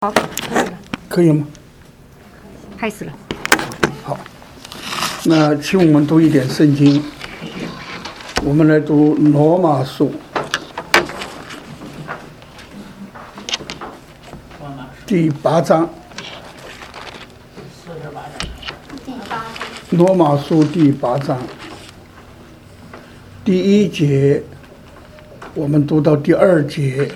好，可以了， 可以吗？ 开始了。 好，那请我们读一点圣经。我们来读罗马书第8章。罗马书第8章第1节，我们读到第2节。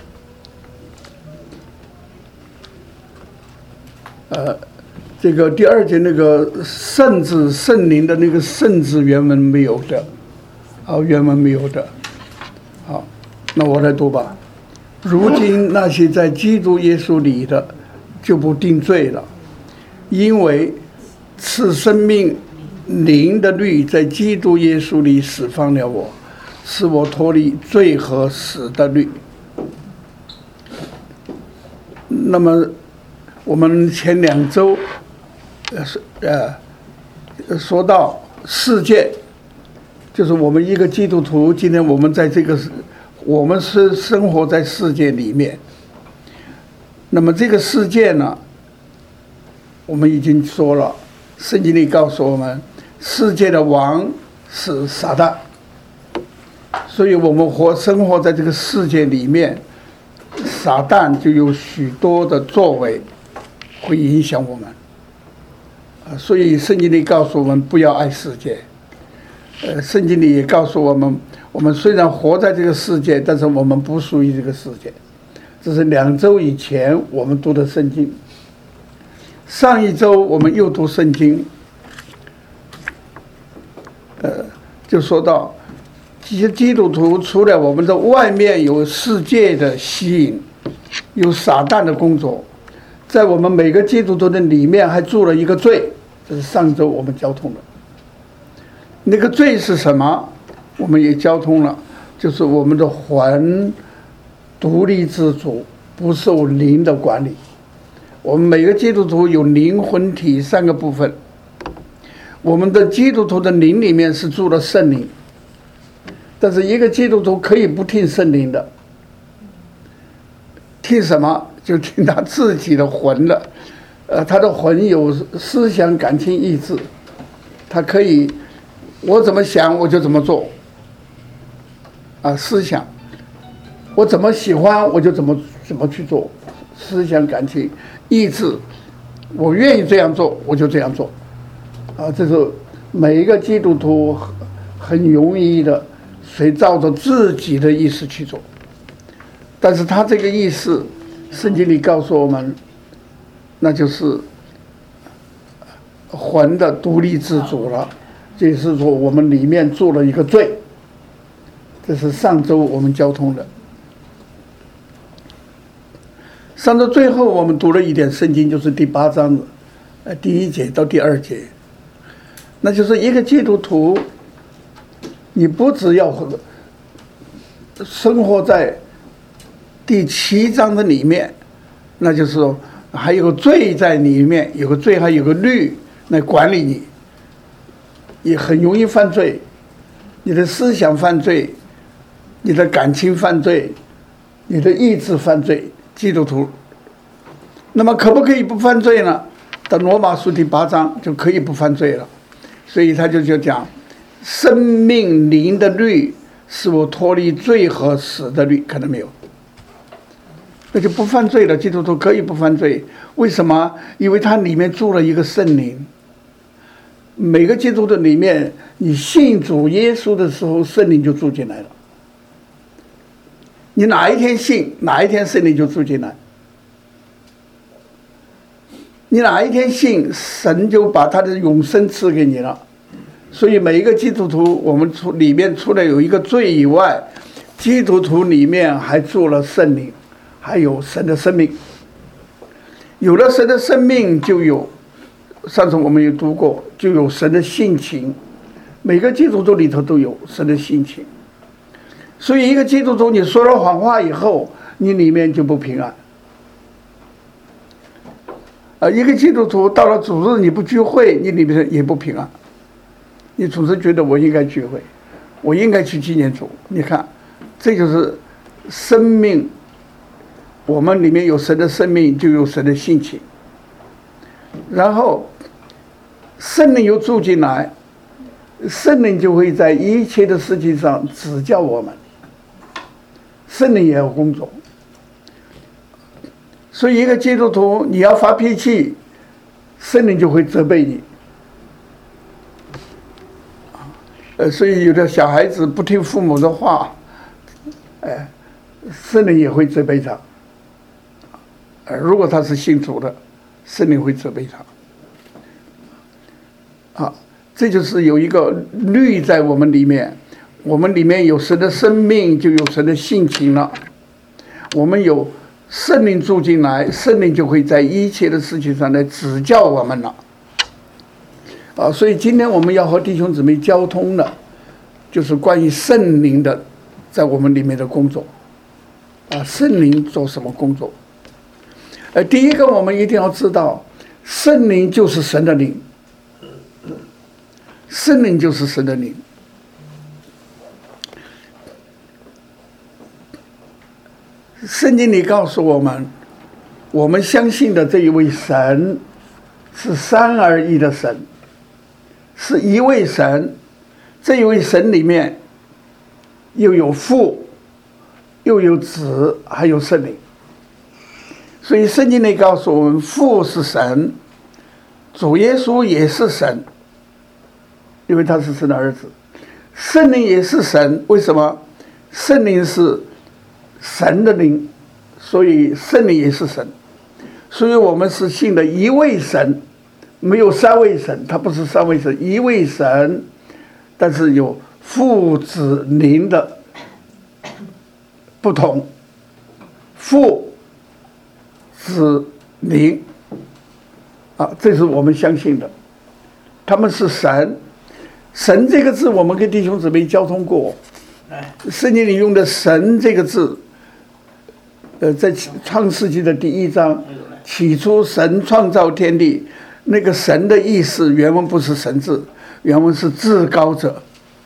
这个第2节那个圣子圣灵的那个圣子原文没有的，原文没有的。好，那我来读吧。如今那些在基督耶稣里的，就不定罪了，因为赐生命灵的律在基督耶稣里释放了我，使我脱离罪和死的律。那么我们前2周说到世界，就是我们一个基督徒，今天我们在我们是生活在世界里面。那么这个世界呢，我们已经说了，圣经里告诉我们，世界的王是撒旦，所以我们生活在这个世界里面，撒旦就有许多的作为会影响我们。所以圣经里告诉我们不要爱世界。圣经里也告诉我们，我们虽然活在这个世界，但是我们不属于这个世界。这是2周以前我们读的圣经。上一周我们又读圣经，就说到基督徒除了我们的外面有世界的吸引，有撒旦的工作，在我们每个基督徒的里面还住了一个罪，这是上周我们交通的。那个罪是什么？我们也交通了，就是我们的魂独立自主，不受灵的管理。我们每个基督徒有灵魂体3个部分。我们的基督徒的灵里面是住了圣灵，但是一个基督徒可以不听圣灵的，听什么？就听他自己的魂了。他的魂有思想、感情、意志，他可以我怎么想我就怎么做。思想，我怎么喜欢我就怎么去做。思想、感情、意志，我愿意这样做我就这样做。这是每一个基督徒很容易的，随照着自己的意思去做。但是他这个意思，圣经里告诉我们，那就是魂的独立自主了。这是说我们里面做了一个罪。这是上周我们交通的。上周最后我们读了一点圣经，就是第8章的第1节到第2节。那就是一个基督徒，你不只要生活在第7章的里面，那就是说还有个罪在里面，有个罪还有个律来管理你，也很容易犯罪。你的思想犯罪，你的感情犯罪，你的意志犯罪，基督徒。那么可不可以不犯罪呢？到罗马书第8章就可以不犯罪了。所以他就讲，生命灵的律使我脱离罪和死的律，看到没有？那就不犯罪了。基督徒可以不犯罪，为什么？因为它里面住了一个圣灵。每个基督徒里面，你信主耶稣的时候，圣灵就住进来了。你哪一天信，哪一天圣灵就住进来。你哪一天信，神就把他的永生赐给你了。所以每一个基督徒，我们里面除了有一个罪以外，基督徒里面还住了圣灵，还有神的生命。有了神的生命，就有上次我们也读过，就有神的性情。每个基督徒里头都有神的性情。所以一个基督徒，你说了谎话以后，你里面就不平安。一个基督徒到了主日你不聚会，你里面也不平安。你总是觉得我应该聚会，我应该去纪念主。你看，这就是生命我们里面有神的生命，就有神的性情。然后圣灵又住进来，圣灵就会在一切的事情上指教我们。圣灵也要工作，所以一个基督徒你要发脾气，圣灵就会责备你。所以有的小孩子不听父母的话，圣灵也会责备他。如果他是信主的，圣灵会责备他。这就是有一个律在我们里面，我们里面有神的生命，就有神的性情了。我们有圣灵住进来，圣灵就会在一切的事情上来指教我们了。所以今天我们要和弟兄姊妹交通的，就是关于圣灵的在我们里面的工作。圣灵做什么工作？第一个我们一定要知道，圣灵就是神的灵，圣灵就是神的灵。圣经里告诉我们，我们相信的这一位神是三而一的神，是一位神。这一位神里面又有父，又有子，还有圣灵。所以圣经里告诉我们，父是神，主耶稣也是神，因为他是神的儿子。圣灵也是神，为什么？圣灵是神的灵，所以圣灵也是神。所以我们是信的一位神，没有三位神，他不是三位神，一位神，但是有父子灵的不同。父子灵这是我们相信的，他们是神。神这个字我们跟弟兄姊妹交通过，圣经里用的神这个字，在创世纪的第1章，起初神创造天地，那个神的意思原文不是神字，原文是至高者。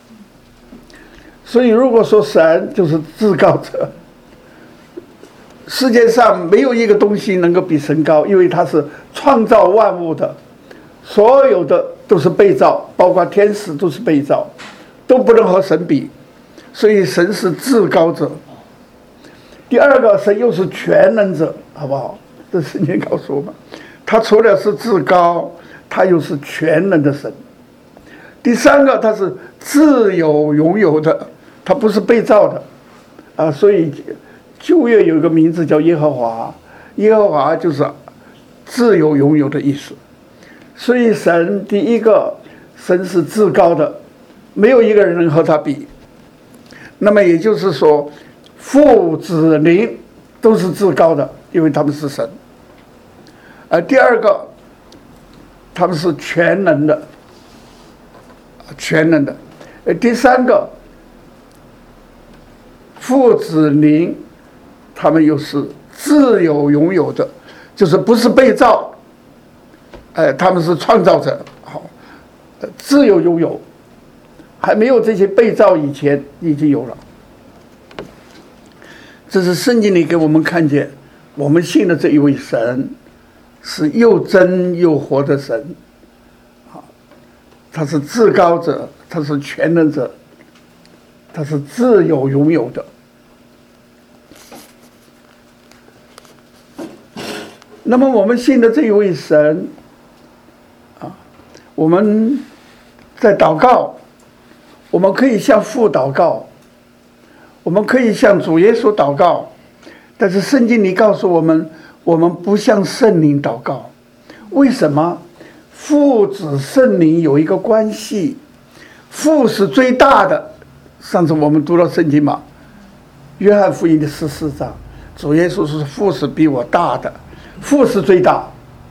所以如果说神就是至高者，世界上没有一个东西能够比神高，因为他是创造万物的，所有的都是被造，包括天使都是被造，都不能和神比，所以神是至高者。第二个，神又是全能者，好不好？这圣经告诉我们，他除了是至高，他又是全能的神。第三个，他是自有拥有的，他不是被造的所以旧约有一个名字叫耶和华，耶和华就是自由拥有的意思。所以神第一个，神是至高的，没有一个人能和他比。那么也就是说，父子灵都是至高的，因为他们是神。第二个，他们是全能的，全能的。第三个，父子灵他们又是自有拥有的，就是不是被造，他们是创造者，好，自由拥有，还没有这些被造以前已经有了。这是圣经里给我们看见，我们信的这一位神是又真又活的神，他是至高者，他是全能者，他是自有拥有的。那么我们信的这一位神我们在祷告，我们可以向父祷告，我们可以向主耶稣祷告，但是圣经里告诉我们，我们不向圣灵祷告。为什么？父子圣灵有一个关系，父是最大的。上次我们读了圣经嘛，约翰福音的14章，主耶稣说父是比我大的，父是最大。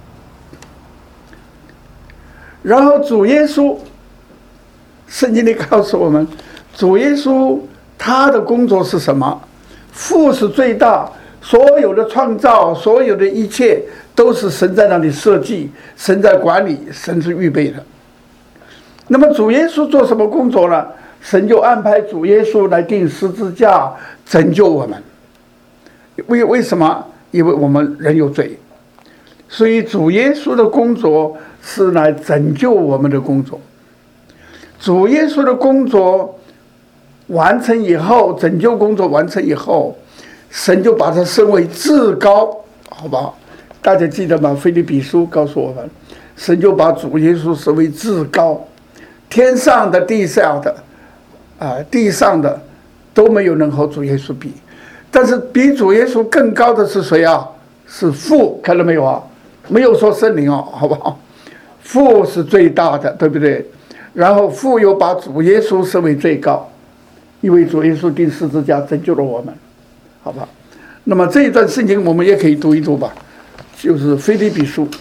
然后主耶稣，圣经里告诉我们，主耶稣他的工作是什么？父是最大，所有的创造，所有的一切都是神在那里设计，神在管理，神是预备的。那么主耶稣做什么工作呢？神就安排主耶稣来钉十字架拯救我们。为什么？ 因为我们人有罪，所以主耶稣的工作是来拯救我们的工作。主耶稣的工作完成以后，拯救工作完成以后，神就把他升为至高，好不好？大家记得吗？腓立比书告诉我们，神就把主耶稣升为至高，天上的、地下的，地上的都没有能和主耶稣比。但是比主耶稣更高的是谁啊？是父，看到没有啊？没有说圣灵哦，好不好？父是最大的，对不对？然后父又把主耶稣升为最高，因为主耶稣钉十字架拯救了我们，好吧？那么这一段圣经我们也可以读一读吧，就是腓立比书。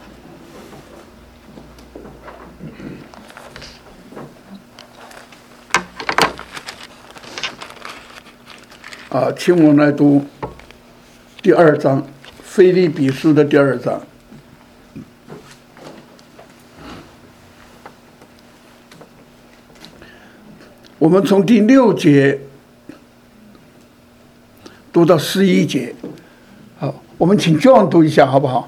请我们来读第2章，腓立比书的第2章。我们从第6节读到11节，好，我们请 John 读一下好不好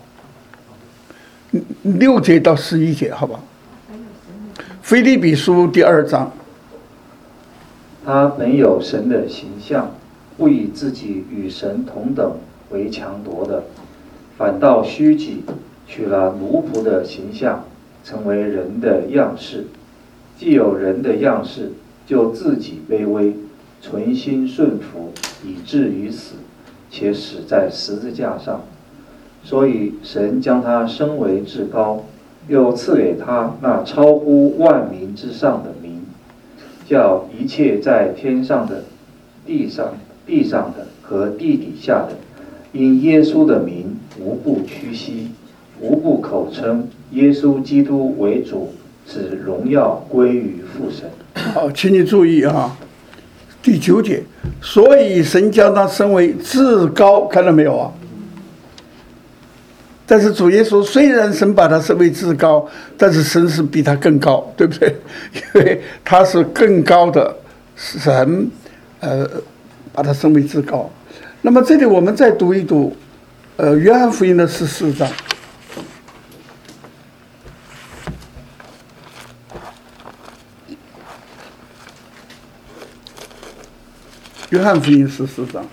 ？6节到11节，好不好？腓立比书第2章。 他本有神的形象，不以自己与神同等为强夺的，反倒虚己，取了奴仆的形象，成为人的样式。既有人的样式，就自己卑微，存心顺服，以至于死，且死在十字架上。所以神将他升为至高，又赐给他那超乎万民之上的名，叫一切在天上的、地上的和地底下的，因耶稣的名无不屈膝，无不口称耶稣基督为主，使荣耀归于父神。 好，请你注意啊，第9节，所以神将他升为至高，看到没有啊？但是主耶稣虽然神把他升为至高，但是神是比他更高，对不对？因为他是更高的神，把他升为至高。那么这里我们再读一读，约翰福音的14章。约翰福音14章，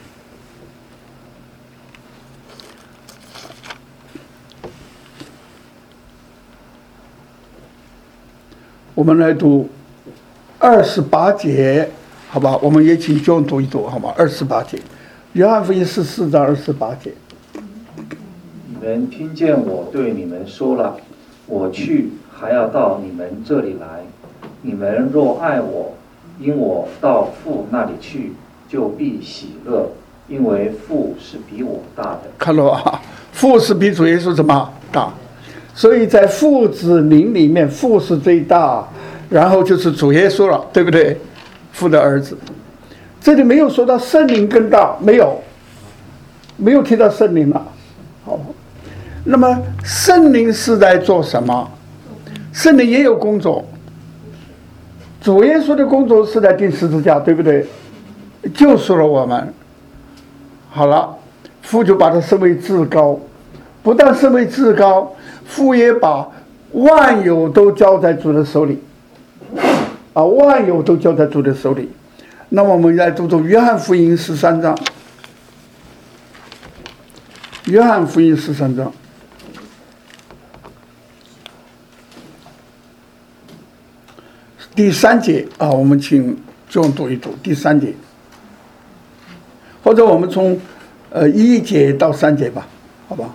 我们来读28节，好吧？我们也请 John 读一读，好吧？28节，约翰福音14章28节。 你们听见我对你们说了，我去还要到你们这里来。你们若爱我，因我到父那里去，就必喜乐，因为父是比我大的。 看到啊，父是比主耶稣怎么大？所以在父子灵里面，父是最大，然后就是主耶稣了，对不对？父的儿子。这里没有说到圣灵更大，没有提到圣灵了。好，那么圣灵是在做什么？圣灵也有工作。主耶稣的工作是在钉十字架，对不对？救赎了我们。好了，父就把他升为至高，不但升为至高，父也把万有都交在主的手里，万有都交在主的手里。那么我们来读读约翰福音13章，约翰福音13章。第3节我们请John读一读第3节，或者我们从1节到3节吧，好吧？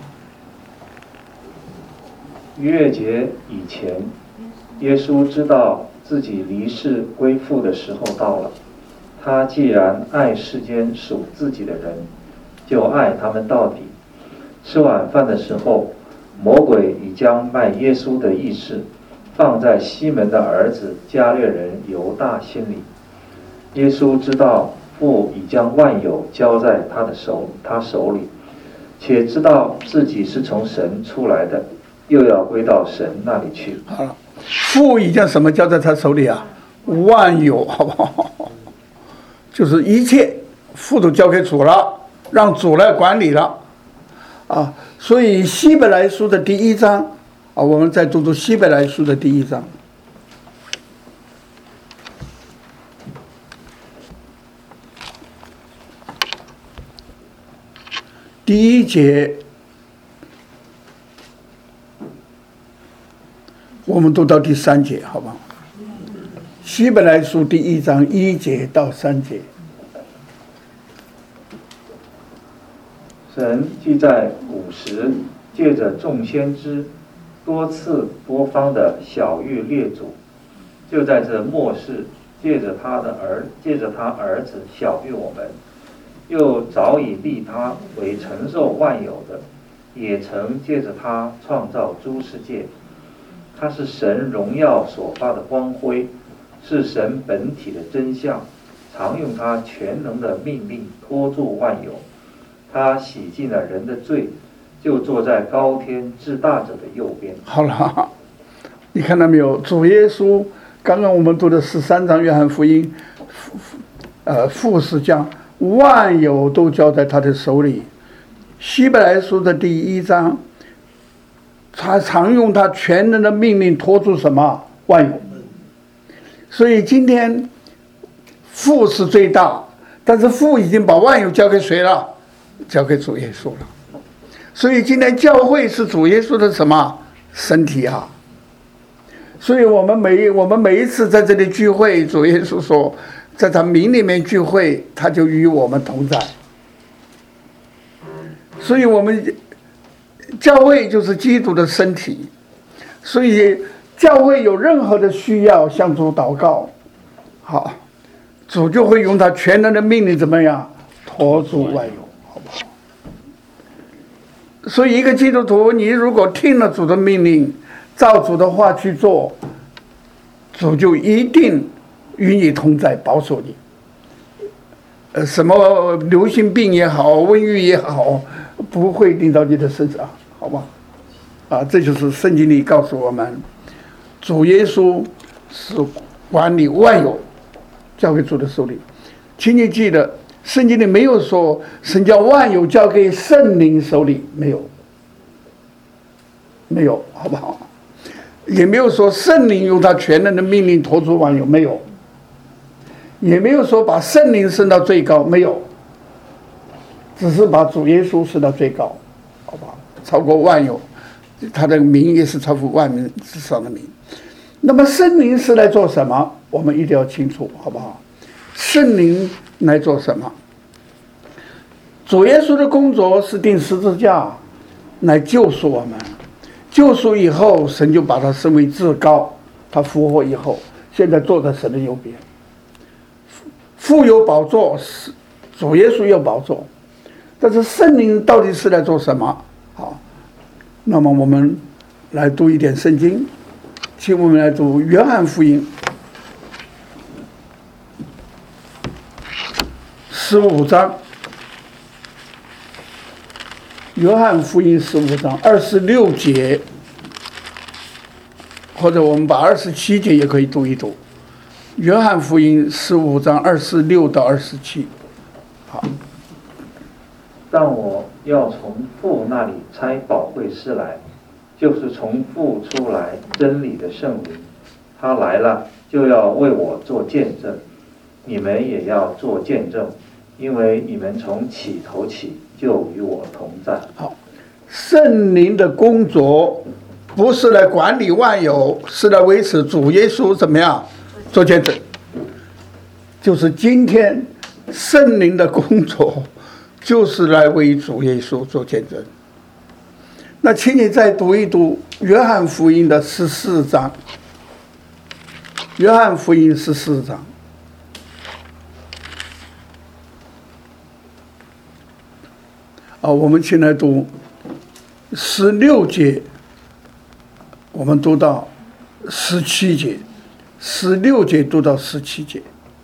逾越节以前，耶稣知道自己离世归父的时候到了。他既然爱世间属自己的人，就爱他们到底。吃晚饭的时候，魔鬼已将卖耶稣的意思放在西门的儿子加略人犹大心里。耶稣知道父已将万有交在他手里，且知道自己是从神出来的，又要归到神那里去。 好了，父已经什么交在他手里啊？万有，好不好？就是一切父都交给主了，让主来管理了。 啊。所以希伯来书的第1章啊，我们再读读希伯来书的第1章。第1节，我们读到第3节，好不好？希伯来书第1章1节到3节。 神既在古时借着众先知多次多方的晓谕列祖，就在这末世借着他儿子晓谕我们，又早已立他为承受万有的，也曾借着他创造诸世界。他是神荣耀所发的光辉，是神本体的真相，常用他全能的命令托住万有。他洗净了人的罪，就坐在高天至大者的右边。 好了，你看到没有？主耶稣刚刚我们读的13章约翰福音，父是将万有都交在他的手里。希伯来书的第1章，他常用他全能的命令托住什么？万有。所以今天父是最大，但是父已经把万有交给谁了？交给主耶稣了。所以今天教会是主耶稣的什么身体啊？所以我们每一次在这里聚会，主耶稣说，在他名里面聚会，他就与我们同在。所以我们教会就是基督的身体，所以教会有任何的需要向主祷告，好，主就会用他全能的命令怎么样托住万有，好不好？所以一个基督徒，你如果听了主的命令，照主的话去做，主就一定与你同在，保守你。什么流行病也好，瘟疫也好，不会临到你的身上，好吧？啊，这就是圣经里告诉我们，主耶稣是管理万有，交给主的手里。请你记得，圣经里没有说神将万有交给圣灵手里，没有，没有，好不好？也没有说圣灵用他全能的命令托住万有，没有。也没有说把圣灵升到最高，没有，只是把主耶稣升到最高，好吧？超过万有，他的名也是超乎万民之上的名。那么圣灵是来做什么？我们一定要清楚，好不好？圣灵来做什么？主耶稣的工作是钉十字架，来救赎我们。救赎以后，神就把他升为至高。他复活以后，现在坐在神的右边。父有宝座，主耶稣有宝座，但是圣灵到底是来做什么？好，那么我们来读一点圣经，请我们来读约翰福音15章，约翰福音15章26节，或者我们把27节也可以读一读。约翰福音15章26到27，好。 但我要从父那里差保惠师来，就是从父出来真理的圣灵。他来了，就要为我做见证。你们也要做见证，因为你们从起头起就与我同在。 好，圣灵的工作不是来管理万有，是来维持主耶稣怎么样做见证。就是今天圣灵的工作就是来为主耶稣做见证。那请你再读一读约翰福音的14章，约翰福音14章。我们请来读16节，我们读到17节，16节读到17节。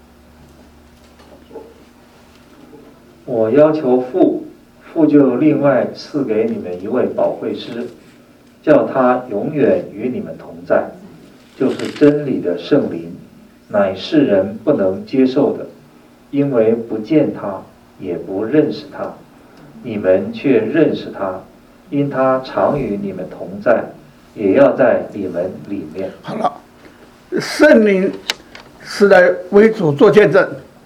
我要求父，父就另外赐给你们一位保惠师，叫他永远与你们同在，就是真理的圣灵，乃世人不能接受的，因为不见他，也不认识他。你们却认识他， 因他常与你们同在，也要在你们里面。 好了，圣灵是来为主做见证，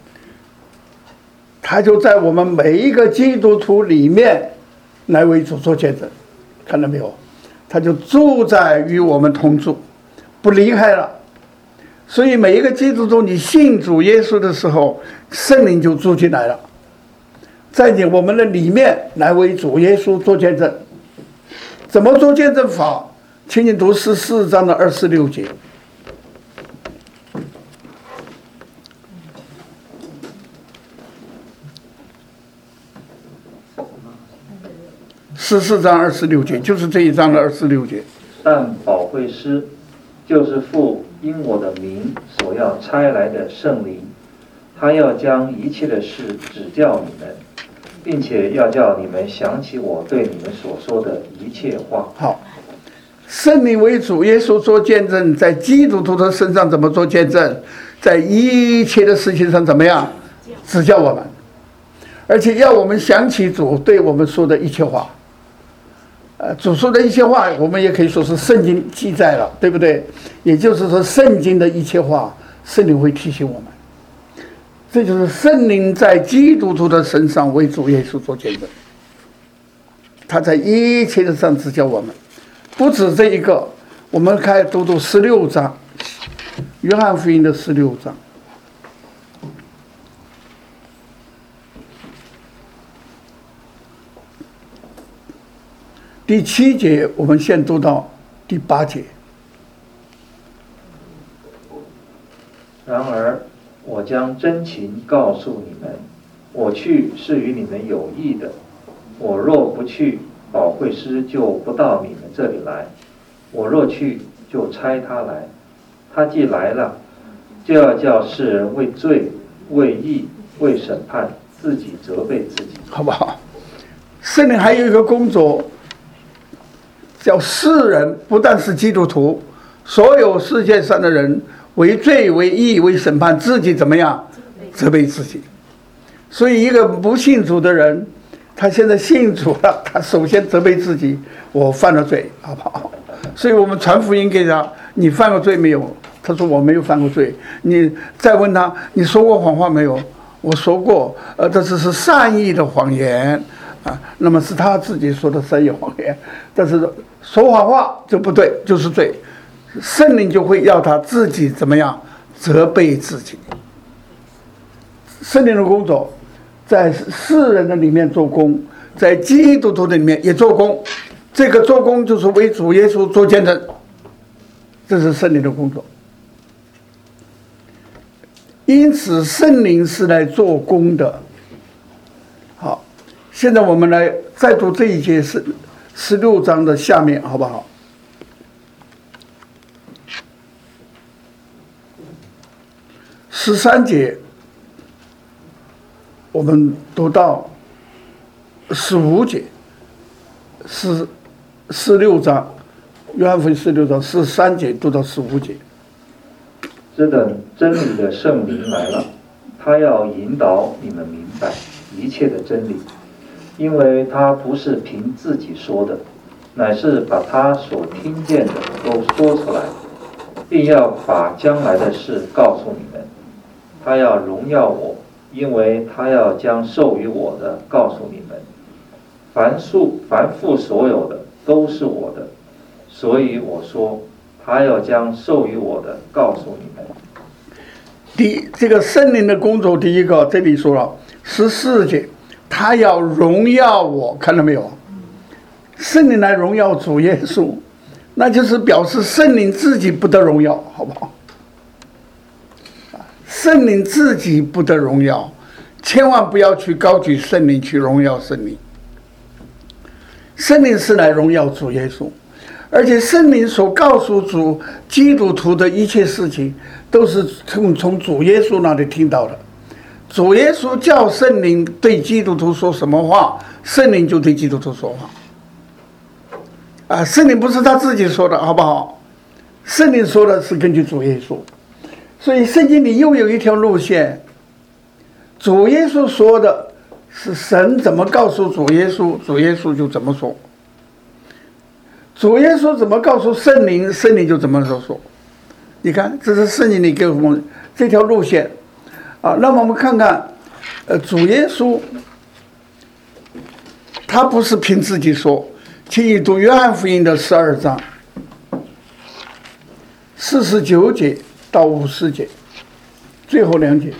他就在我们每一个基督徒里面来为主做见证，看到没有？他就住在与我们同住，不离开了。所以每一个基督徒，你信主耶稣的时候，圣灵就住进来了，在我们的里面来为主耶稣做见证。怎么做见证法？请你读14章的26节。14章26节，就是这一章的26节。 但保惠师就是父因我的名所要差来的圣灵，他要将一切的事指教你们，并且要叫你们想起我对你们所说的一切话。 好，圣灵为主耶稣做见证，在基督徒的身上怎么做见证？在一切的事情上怎么样指教我们，而且要我们想起主对我们说的一切话。主说的一些话，我们也可以说是圣经记载了，对不对？也就是说，圣经的一切话，圣灵会提醒我们。这就是圣灵在基督徒的身上为主耶稣做见证，他在一切的上指教我们。不止这一个，我们开始读16章，约翰福音的16章。第7节，我们先读到第8节。 然而，我将真情告诉你们，我去是与你们有益的。我若不去，保惠师就不到你们这里来；我若去，就差他来。他既来了，就要叫世人为罪、为义、为审判，自己责备自己， 好不好？圣灵还有一个工作，叫世人，不但是基督徒，所有世界上的人为罪、为义、为审判，自己怎么样责备自己。所以一个不信主的人，他现在信主了，他首先责备自己，我犯了罪，好不好？所以我们传福音给他，你犯过罪没有？他说我没有犯过罪。你再问他，你说过谎话没有？我说过，这只是善意的谎言啊。那么是他自己说的善意谎言，但是说谎话就不对，就是罪。圣灵就会要他自己怎么样责备自己。圣灵的工作在世人的里面做工，在基督徒的里面也做工。这个做工就是为主耶稣做见证，这是圣灵的工作。因此圣灵是来做工的。好，现在我们来再读这一节16章的下面，好不好？13节，我们读到15节，16章，约翰福音16章13节读到15节。 只等真理的圣灵来了，他要引导你们明白一切的真理，因为他不是凭自己说的，乃是把他所听见的都说出来，并要把将来的事告诉你们。他要荣耀我，因为他要将授予我的告诉你们。凡父所有的都是我的，所以我说他要将授予我的告诉你们。 这个圣灵的工作，第一个这里说了14节，他要荣耀我，看到没有？圣灵来荣耀主耶稣，那就是表示圣灵自己不得荣耀，好不好？圣灵自己不得荣耀，千万不要去高举圣灵，去荣耀圣灵。圣灵是来荣耀主耶稣，而且圣灵所告诉主基督徒的一切事情，都是从主耶稣那里听到的。主耶稣叫圣灵对基督徒说什么话，圣灵就对基督徒说话。圣灵不是他自己说的，好不好？圣灵说的是根据主耶稣。所以圣经里又有一条路线，主耶稣说的是神怎么告诉主耶稣，主耶稣就怎么说。 主耶稣怎么告诉圣灵，圣灵就怎么说。你看，这是圣经里给我们这条路线啊。那么我们看看，主耶稣他不是凭自己说，请你读约翰福音的12章49节到50节，最后2节。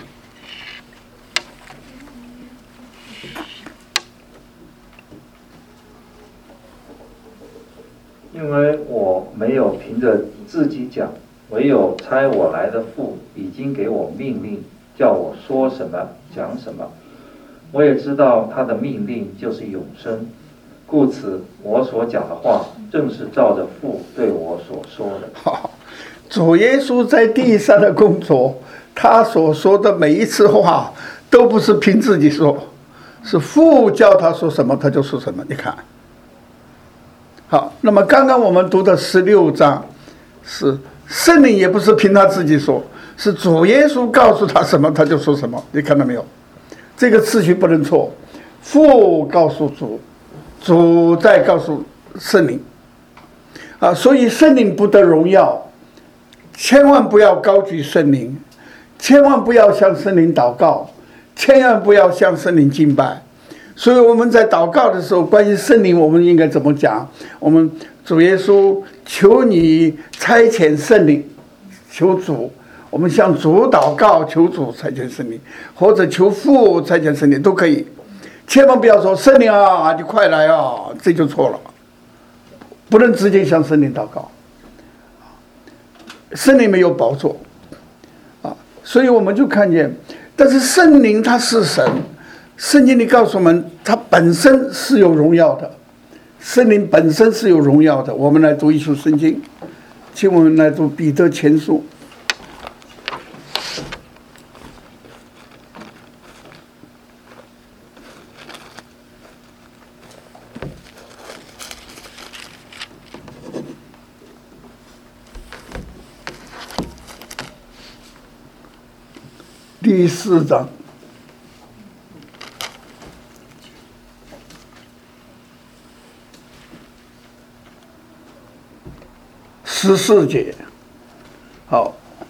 因为我没有凭着自己讲，唯有差我来的父已经给我命令，叫我说什么讲什么。我也知道他的命令就是永生，故此我所讲的话正是照着父对我所说的。 好，主耶稣在地上的工作，他所说的每一次话都不是凭自己说，是父叫他说什么他就说什么。你看，好，那么刚刚我们读的16章是圣灵也不是凭他自己说，是主耶稣告诉他什么他就说什么。你看到没有？这个次序不能错，父告诉主，主再告诉圣灵啊，所以圣灵不得荣耀，千万不要高举圣灵，千万不要向圣灵祷告，千万不要向圣灵敬拜。所以我们在祷告的时候，关于圣灵我们应该怎么讲？我们主耶稣，求你差遣圣灵，求主，我们向主祷告，求主差遣圣灵，或者求父差遣圣灵都可以。千万不要说圣灵啊，你快来啊，这就错了。不能直接向圣灵祷告，圣灵没有宝座啊，所以我们就看见，但是圣灵他是神。圣经里告诉我们，它本身是有荣耀的，圣灵本身是有荣耀的。我们来读一处圣经，请我们来读彼得前书第4章。14节，好，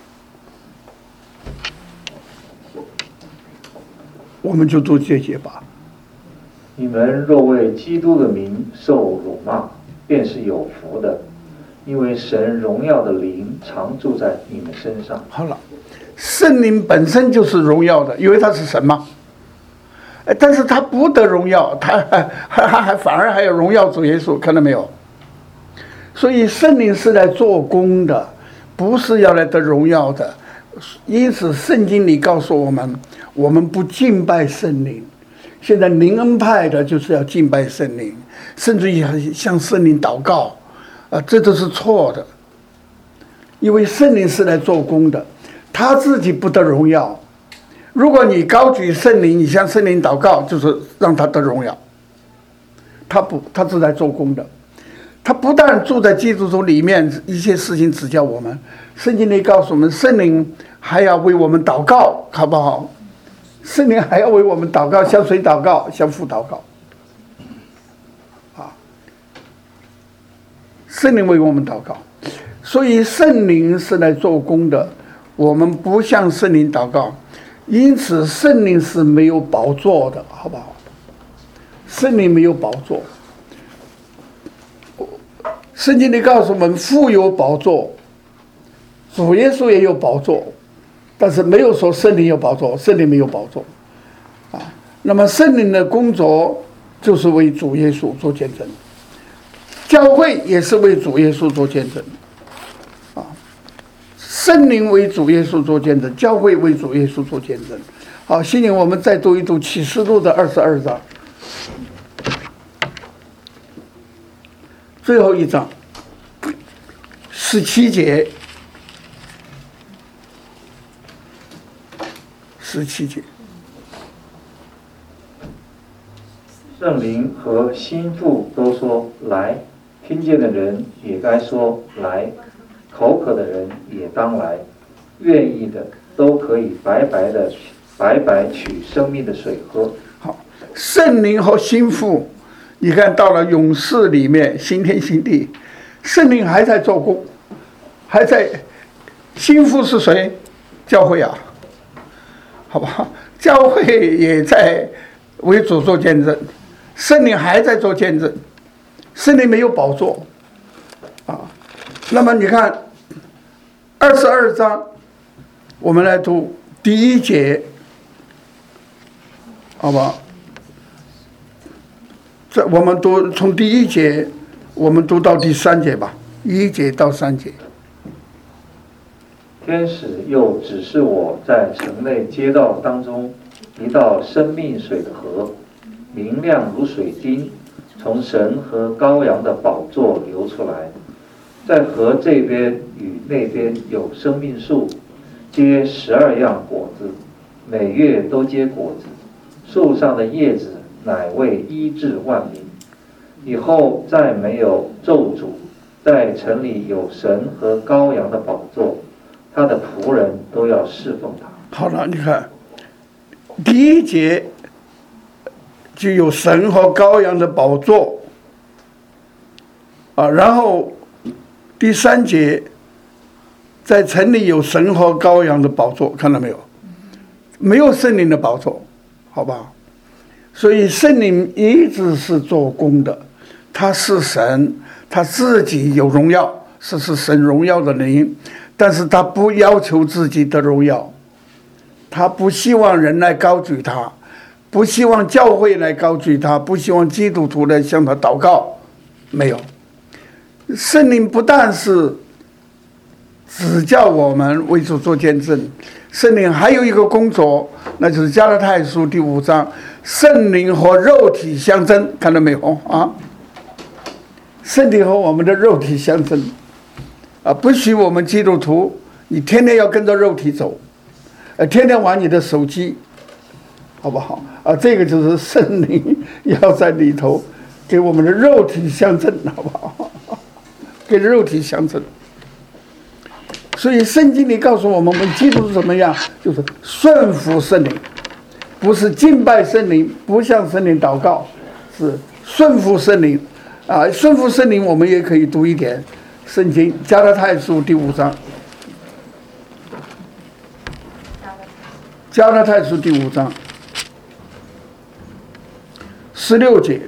我们就读这节吧。 你们若为基督的名受辱骂，便是有福的，因为神荣耀的灵常住在你们身上。 好了，圣灵本身就是荣耀的，因为他是神嘛。但是他不得荣耀，他还反而还有荣耀主耶稣，看到没有？所以圣灵是来做工的，不是要来得荣耀的。因此圣经里告诉我们，我们不敬拜圣灵。现在灵恩派的就是要敬拜圣灵，甚至于向圣灵祷告这都是错的。因为圣灵是来做工的，他自己不得荣耀。如果你高举圣灵，你向圣灵祷告，就是让他得荣耀。他不，他是来做工的。他不但住在基督徒里面，一切事情指教我们。圣经里告诉我们，圣灵还要为我们祷告，好不好？圣灵还要为我们祷告，向谁祷告？向父祷告。圣灵为我们祷告，所以圣灵是来做工的。我们不向圣灵祷告，因此圣灵是没有宝座的，好不好？圣灵没有宝座。圣经里告诉我们，父有宝座，主耶稣也有宝座，但是没有说圣灵有宝座，圣灵没有宝座那么圣灵的工作就是为主耶稣做见证，教会也是为主耶稣做见证圣灵为主耶稣做见证，教会为主耶稣做见证。好，现在我们再读一读启示录的22章。最后一章17节，17节。 圣灵和心腹都说来，听见的人也该说来，口渴的人也当来，愿意的都可以白白取生命的水喝。 好，圣灵和心腹。你看到了勇士里面新天新地， 圣灵还在做工，还在。心腹是谁？教会啊，好吧，教会也在为主做见证，圣灵还在做见证，圣灵没有宝座啊。那么你看22章，我们来读第1节，好吧？我们读从第1节，我们读到第3节吧，1节到3节。 天使又指示我在城内街道当中一道生命水的河，明亮如水晶，从神和羔羊的宝座流出来。在河这边与那边有生命树，结12样果子，每月都结果子。树上的叶子乃为医治万民。以后再没有咒诅，在城里有神和羔羊的宝座。他的仆人都要侍奉他。 好了，你看，第1节就有神和羔羊的宝座啊，然后第3节在城里有神和羔羊的宝座，看到没有？没有圣灵的宝座，好吧？所以圣灵一直是做工的，他是神，他自己有荣耀，是神荣耀的灵。但是他不要求自己的荣耀，他不希望人来高举他，不希望教会来高举他，不希望基督徒来向他祷告，没有。圣灵不但是指教我们为主做见证，圣灵还有一个工作，那就是加拉太书第5章，圣灵和肉体相争，看到没有啊？圣灵和我们的肉体相争。不许我们基督徒，你天天要跟着肉体走，天天玩你的手机，好不好？这个就是圣灵要在里头给我们的肉体相争，好不好？给肉体相争。所以圣经里告诉我们基督徒怎么样，就是顺服圣灵，不是敬拜圣灵，不向圣灵祷告，是顺服圣灵。顺服圣灵，我们也可以读一点。圣经加拉太书第5章，加拉太书第5章16节，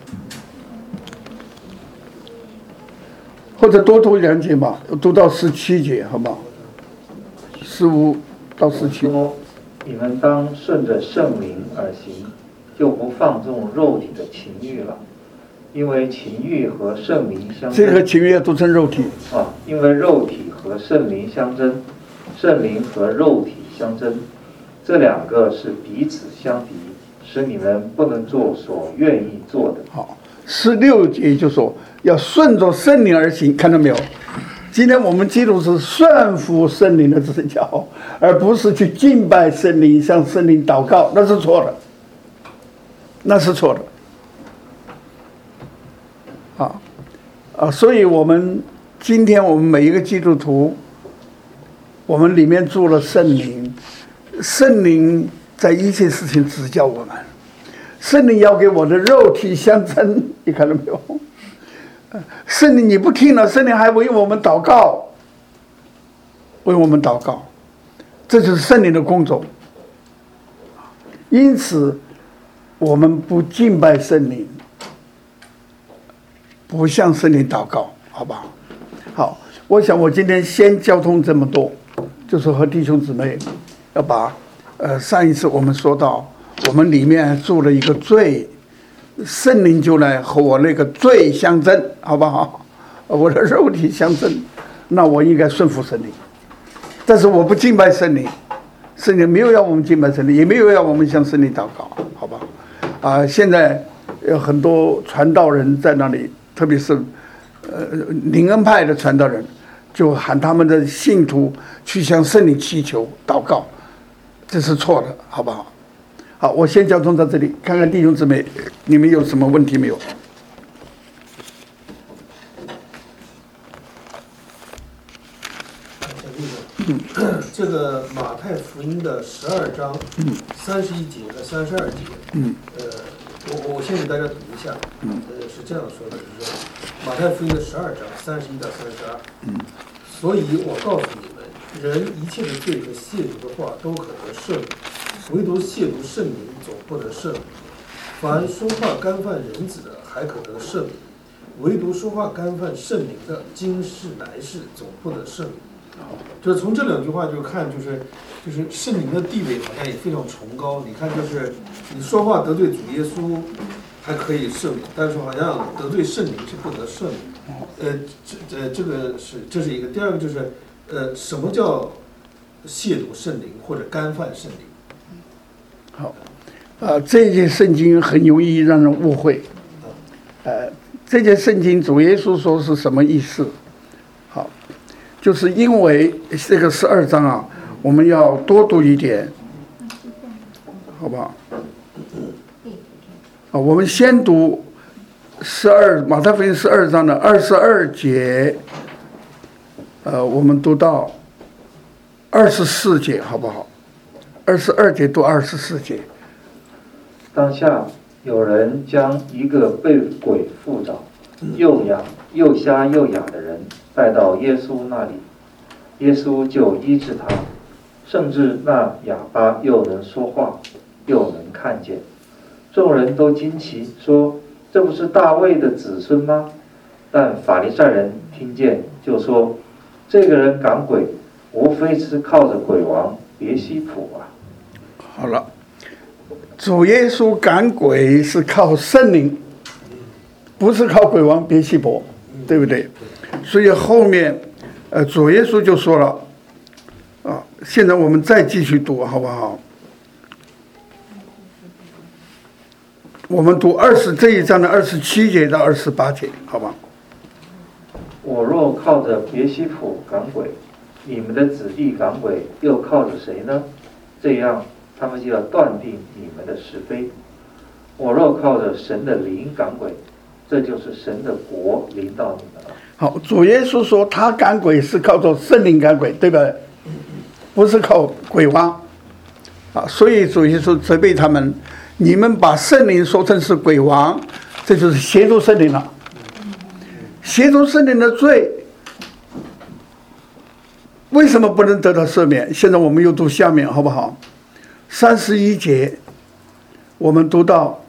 或者多读2节吧，读到17节，好不好？15到17。 说你们当顺着圣灵而行，就不放纵肉体的情欲了。因为情欲和圣灵相争， 这个情欲要读成肉体因为肉体和圣灵相争，圣灵和肉体相争，这2个是彼此相敌，使你们不能做所愿意做的。 好，16节就说要顺着圣灵而行，看到没有？今天我们基督是顺服圣灵的指教，而不是去敬拜圣灵，向圣灵祷告，那是错的，那是错的。所以今天我们每一个基督徒，我们里面住了圣灵，圣灵在一切事情指教我们，圣灵要给我的肉体相争，你看到没有？圣灵你不听了，圣灵还为我们祷告，为我们祷告，这就是圣灵的工作。因此，我们不敬拜圣灵，不向圣灵祷告，好不好？好，我想我今天先交通这么多，就是和弟兄姊妹要把上一次我们说到，我们里面住了一个罪，圣灵就来和我那个罪相争，好不好？我的肉体相争，那我应该顺服圣灵。但是我不敬拜圣灵，圣灵没有要我们敬拜圣灵，也没有要我们向圣灵祷告，好吧？现在有很多传道人在那里，特别是灵恩派的传道人，就喊他们的信徒去向圣灵祈求祷告，这是错的，好不好？好，我先交通到这里，看看弟兄姊妹你们有什么问题没有？ 这个马太福音的12章31节和32节，我先给大家读一下，是这样说的，就是说， 马太福音的12章31到32。所以我告诉你们，人一切的罪和亵渎的话都可得赦免，唯独亵渎圣名总不得赦免。凡说话干犯人子的，还可得赦免；唯独说话干犯圣名的，今世来世总不得赦免。就是从这两句话就看，就是圣灵的地位好像也非常崇高。你看，就是你说话得罪主耶稣还可以赦免，但是好像得罪圣灵是不得赦免。这是一个。第二个就是什么叫亵渎圣灵或者干犯圣灵？ 好，这件圣经很容易让人误会。这件圣经主耶稣说是什么意思？好，就是因为这个12章啊，我们要多读一点，好不好？我们先读马太福音12章的22节，我们读到24节，好不好？22节读24节。 当下有人将一个被鬼附着、又瞎又哑的人带到耶稣那里，耶稣就医治他，甚至那哑巴又能说话，又能看见。众人都惊奇，说：“这不是大卫的子孙吗？”但法利赛人听见，就说：“这个人赶鬼，无非是靠着鬼王别西卜啊。” 好了，主耶稣赶鬼是靠圣灵，不是靠鬼王别西卜，对不对？所以后面，主耶稣就说了，现在我们再继续读，好不好？我们读这一章的27节到28节，好吧？ 我若靠着别西卜赶鬼，你们的子弟赶鬼，又靠着谁呢？这样，他们就要断定你们的是非。我若靠着神的灵赶鬼，这就是神的国临到你们了。 好，主耶稣说他赶鬼是靠着圣灵赶鬼，对吧？不是靠鬼王。所以主耶稣责备他们，你们把圣灵说成是鬼王，这就是亵渎圣灵了。亵渎圣灵的罪，为什么不能得到赦免？现在我们又读下面，好不好？31节，我们读到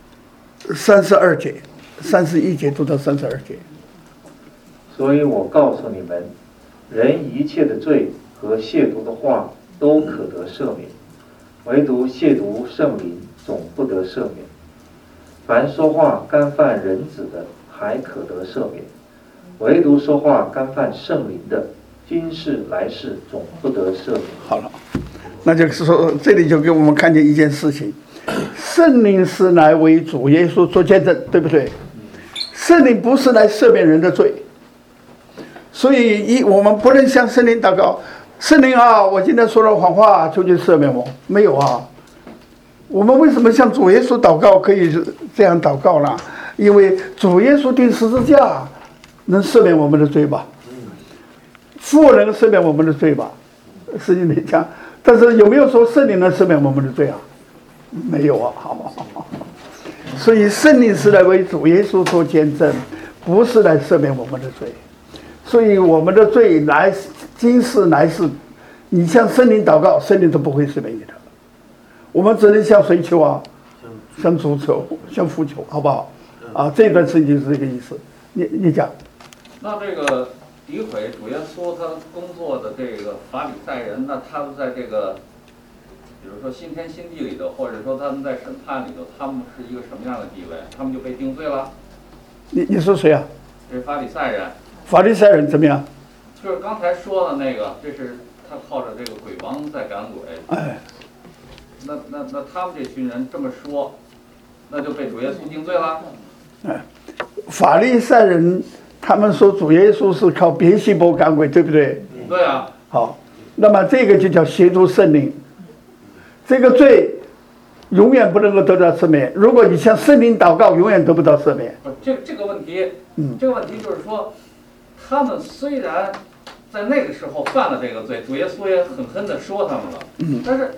32节，31节读到32节。 所以我告诉你们，人一切的罪和亵渎的话都可得赦免，唯独亵渎圣灵总不得赦免。凡说话干犯人子的，还可得赦免；唯独说话干犯圣灵的，今世来世总不得赦免。 好了，那就是说，这里就给我们看见一件事情：圣灵是来为主耶稣做见证，对不对？圣灵不是来赦免人的罪，所以我们不能向圣灵祷告：圣灵啊，我今天说了谎话，求你赦免我。没有啊。我们为什么向主耶稣祷告可以这样祷告呢？因为主耶稣钉十字架能赦免我们的罪吧，父能赦免我们的罪吧，圣经里讲。但是有没有说圣灵能赦免我们的罪啊？没有啊，好不好？所以圣灵是来为主耶稣做见证，不是来赦免我们的罪。所以我们的罪今世来世，你向圣灵祷告，圣灵都不会赦免你的。我们只能向谁求啊？向主求，向父求，好不好？这段圣经是这个意思。你讲。 那这个诋毁主耶稣他工作的这个法利赛人，那他们在这个，比如说新天新地里头，或者说他们在审判里头，他们是一个什么样的地位？他们就被定罪了？ 你说谁啊？ 这是法利赛人。 法利赛人怎么样？ 就是刚才说的那个，这是他靠着这个鬼王在赶鬼。 哎。 那他们这群人这么说，那就被主耶稣定罪了。 法利赛人他们说主耶稣是靠别西卜赶鬼，对不对？ 对啊。好， 那么这个就叫亵渎圣灵，这个罪永远不能够得到赦免。如果你向圣灵祷告，永远得不到赦免。 这个问题，这个问题就是说，他们虽然在那个时候犯了这个罪，主耶稣也狠狠地说他们了，但是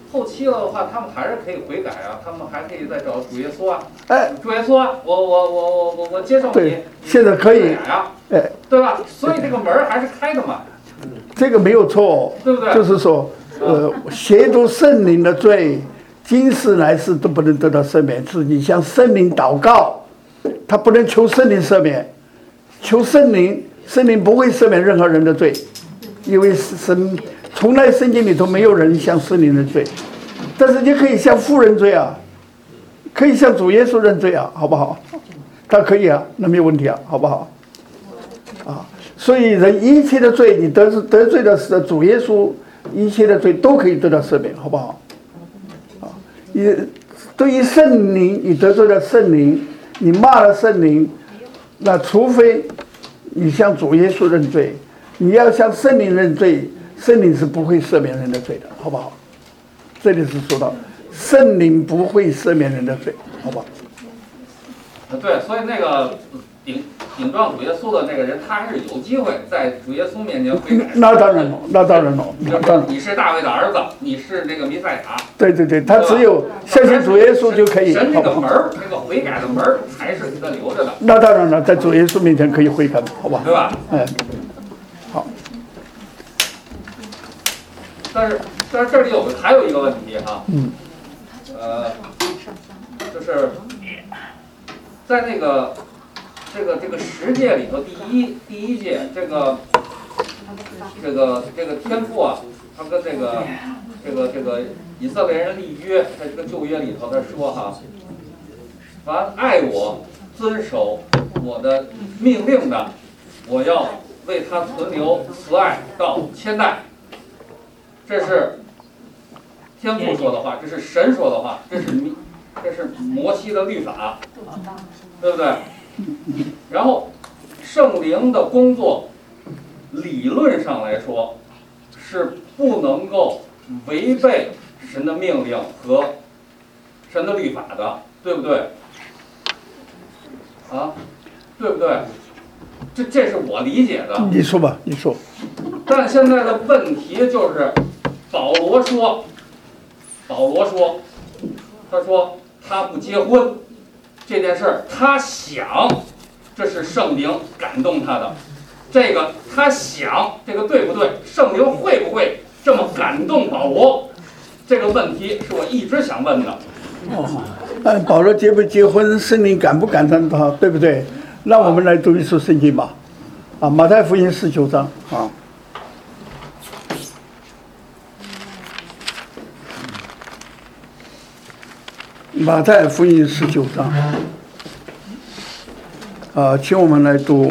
后期了的话，他们还是可以悔改啊，他们还可以再找主耶稣啊。 哎， 主耶稣啊，我接受你对，现在可以啊， 哎， 对吧？所以这个门儿还是开的嘛， 这个没有错， 对不对？ 就是说，亵渎圣灵的罪，今世来世都不能得到赦免，是你向圣灵祷告，他不能求圣灵赦免，求圣灵，圣灵不会赦免任何人的罪，因为神从来圣经里头没有人向圣灵认罪，但是你可以向父认罪啊，可以向主耶稣认罪啊，好不好？他可以啊，那没有问题啊，好不好？啊，所以人一切的罪，你得罪的是主耶稣，一切的罪都可以得到赦免，好不好？啊，对于圣灵，你得罪了圣灵，你骂了圣灵，那除非你向主耶稣认罪，你要向圣灵认罪，圣灵是不会赦免人的罪的，好不好？这里是说到圣灵不会赦免人的罪，好不好？ 对，所以那个顶撞主耶稣的那个人，他还是有机会在主耶稣面前悔改。 那当然了，那当然了，那当然。 你是大卫的儿子，你是那个弥赛亚。 对对对，他只有相信主耶稣就可以。 神这个门儿，这个悔改的门儿还是给他留着的。 那当然了，在主耶稣面前可以悔改，好吧？ 对吧？ 哎，好。 但是这里还有一个问题哈，就是在那个这个十诫里头，第一诫这个天父啊，他跟这个以色列人立约，在这个旧约里头他说哈，凡爱我、遵守我的命令的，我要为他存留慈爱到千代。这是天父说的话，这是神说的话，这是摩西的律法，对不对？然后圣灵的工作，理论上来说是不能够违背神的命令和神的律法的，对不对？啊，对不对？这是我理解的。 你说吧，你说。 但现在的问题就是，保罗说，他说他不结婚这件事儿，他想，这是圣灵感动他的，这个他想，这个对不对？圣灵会不会这么感动保罗？这个问题是我一直想问的。 保罗结不结婚，圣灵感不感动他，对不对？让我们来读一处圣经吧。啊，马太福音19章啊。马太福音19章，请我们来读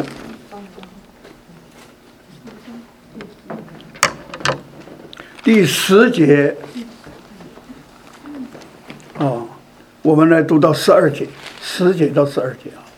第10节，我们来读到12节，10节到12节啊。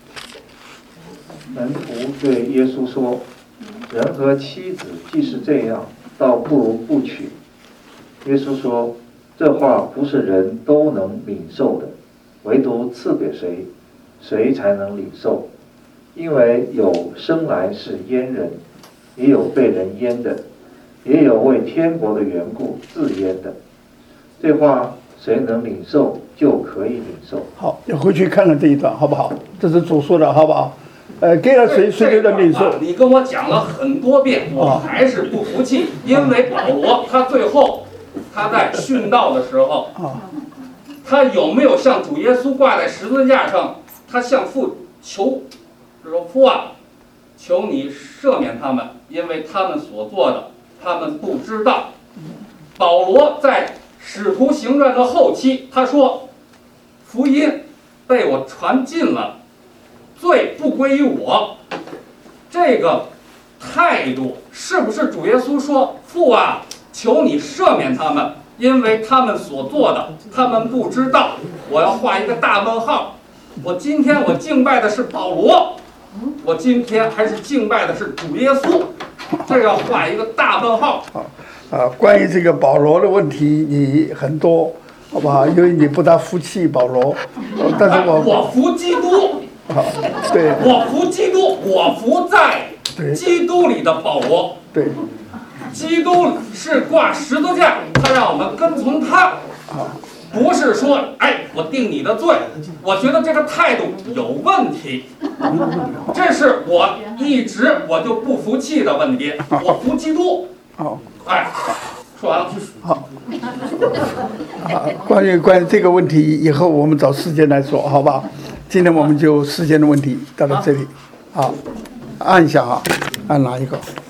门徒对耶稣说：“人和妻子既是这样，倒不如不娶。”耶稣说：“这话不是人都能领受的，唯独赐给谁，谁才能领受。因为有生来是阉人，也有被人阉的，也有为天国的缘故自阉的。这话谁能领受，就可以领受。” 好，要回去看看这一段，好不好？这是主说的，好不好？给了谁就能领受。 你跟我讲了很多遍，我还是不服气，因为保罗他最后他在殉道的时候，他有没有向主耶稣挂在十字架上？他向父求，说父啊，求你赦免他们，因为他们所做的，他们不知道。保罗在使徒行传的后期，他说，福音被我传尽了，罪不归于我。这个态度是不是主耶稣说，父啊，求你赦免他们，因为他们所做的，他们不知道。我要画一个大问号。我今天我敬拜的是保罗，我今天还是敬拜的是主耶稣，这个要画一个大问号。 关于这个保罗的问题，你很多，好不好？因为你不大服气保罗，但是我服基督。 对， 我服基督，我服在基督里的保罗。 对， 基督是挂十字架，他让我们跟从他，不是说哎我定你的罪。我觉得这个态度有问题，这是我一直我就不服气的问题。我服基督。哎，说完了。 好。关于这个问题，以后我们找时间来说，好吧？今天我们就时间的问题到了这里。好，按一下啊，按哪一个？